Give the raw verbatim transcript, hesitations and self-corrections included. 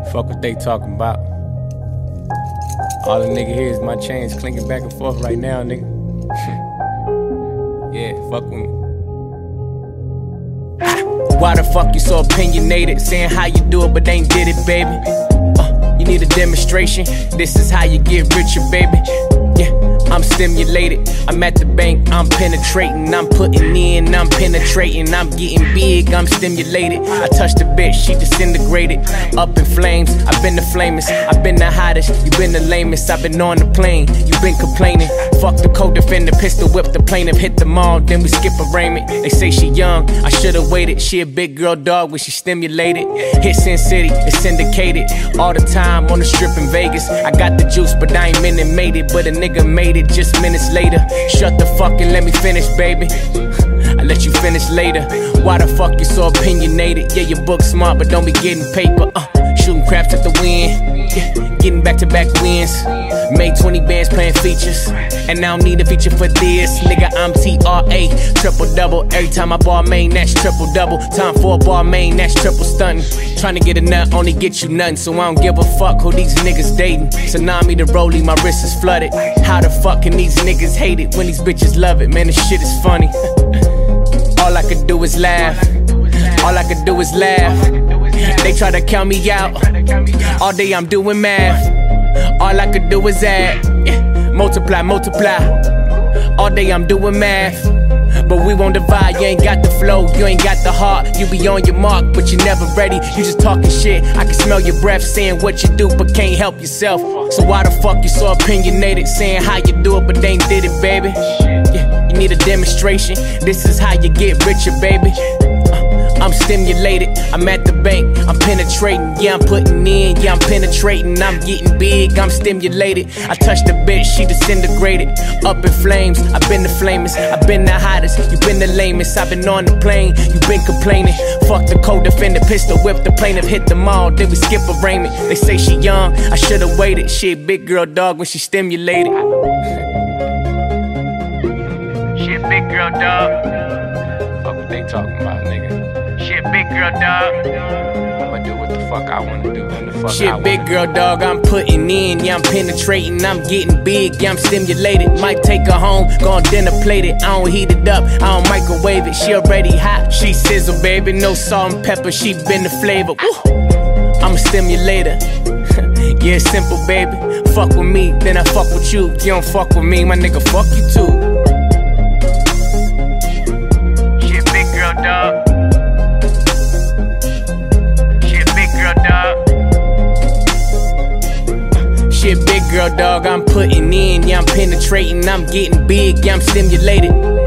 Fuck what they talking about. All a nigga hear is my chains clinking back and forth right now, nigga. Yeah, fuck with me. Why the fuck you so opinionated? Saying how you do it, but ain't did it, baby. Uh, you need a demonstration. This is how you get richer, baby. Yeah, I'm stimulated. I'm at the bank, I'm penetrating. I'm putting in, I'm penetrating. I'm getting big, I'm stimulated. I touched the bitch, she disintegrated. Up in flames, I've been the flamest. I've been the hottest, you been the lamest. I've been on the plane, you been complaining. Fuck the co-defender, pistol whip the plaintiff. Hit the mall, then we skip arraignment. They say she young, I should've waited. She a big girl dog when she stimulated. Hit Sin City, it's syndicated. All the time on the strip in Vegas. I got the juice, but I ain't minute made it. But a nigga made it just minutes later. Shut the fuck and let me finish, baby. I let you finish later. Why the fuck you so opinionated? Yeah, your book smart, but don't be getting paper. Uh, shooting craps at the wind. Yeah, getting back-to-back wins. Made twenty bands playing features. And I don't need a feature for this. Nigga, I'm T R A, triple-double. Every time I bar main, that's triple-double. Time for a bar main, that's triple stunting. Trying to get a nut, only get you nothing. So I don't give a fuck who these niggas dating. Tsunami the rollie, my wrist is flooded. How the fuck can these niggas hate it when these bitches love it? Man, this shit is funny. All I could do is laugh. All I could do is laugh. They try to count me out. All day I'm doing math. All I could do is add. Yeah. Multiply, multiply. All day I'm doing math. But we won't divide, you ain't got the flow, you ain't got the heart. You be on your mark, but you're never ready. You just talking shit, I can smell your breath. Saying what you do, but can't help yourself. So why the fuck you so opinionated? Saying how you do it, but ain't did it, baby. Yeah, you need a demonstration. This is how you get richer, baby. I'm stimulated, I'm at the bank, I'm penetrating. Yeah, I'm putting in, yeah, I'm penetrating. I'm getting big, I'm stimulated. I touched the bitch, she disintegrated. Up in flames, I've been the flamest. I've been the hottest, you been the lamest. I've been on the plane, you been complaining. Fuck the co-defender, pistol whip the plaintiff. Hit the mall, then we skip arraignment. They say she young, I should've waited. She a big girl dog when she stimulated. She a big girl dog. Fuck what they talking about, nigga. She a big girl dog. I'ma do what the fuck I wanna do when the fuck She a I big girl dog, I'm putting in. Yeah, I'm penetrating, I'm getting big. Yeah, I'm stimulated. Might take her home, gon' dinner plate it. I don't heat it up, I don't microwave it. She already hot, she sizzle, baby. No salt and pepper, she been the flavor. Woo. I'm a stimulator. Yeah, it's simple, baby. Fuck with me, then I fuck with you. You don't fuck with me, my nigga, fuck you too. She a big girl dog. She a big girl dog, I'm putting in. Yeah, I'm penetrating, I'm getting big. Yeah, I'm stimulated.